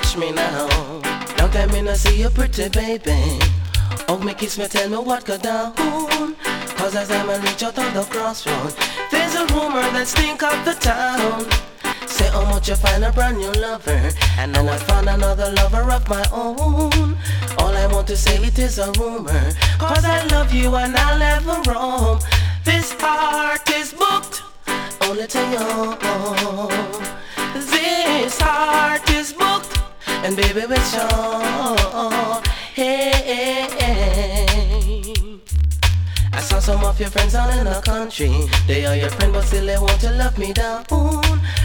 touch me now. Long time me no see you pretty baby. Hug me, kiss me, tell me what go down. Cause as I'm a reach out of the crossroad, there's a rumor that stink up the town. Say how much you find a brand new lover, and now I found another lover of my own. All I want to say it is a rumor, cause I love you and I'll never roam. This heart is booked, only to you. This heart is booked, and baby it's yours. Hey, I saw some of your friends all in the country. They are your friend but still they want to love me down.